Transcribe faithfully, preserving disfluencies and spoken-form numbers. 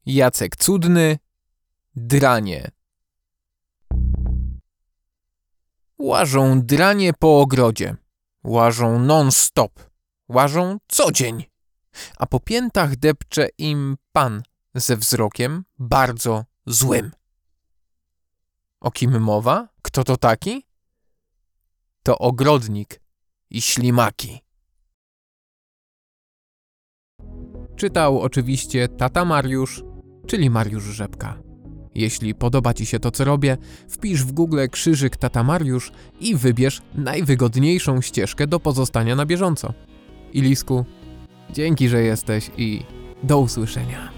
Jacek Cudny, dranie. Łażą dranie po ogrodzie. Łażą non-stop. Łażą co dzień. A po piętach depcze im pan ze wzrokiem bardzo złym. O kim mowa? Kto to taki? To ogrodnik i ślimaki. Czytał oczywiście tata Mariusz, czyli Mariusz Rzepka. Jeśli podoba Ci się to, co robię, wpisz w Google krzyżyk tata Mariusz i wybierz najwygodniejszą ścieżkę do pozostania na bieżąco. Ilisku, dzięki, że jesteś i do usłyszenia.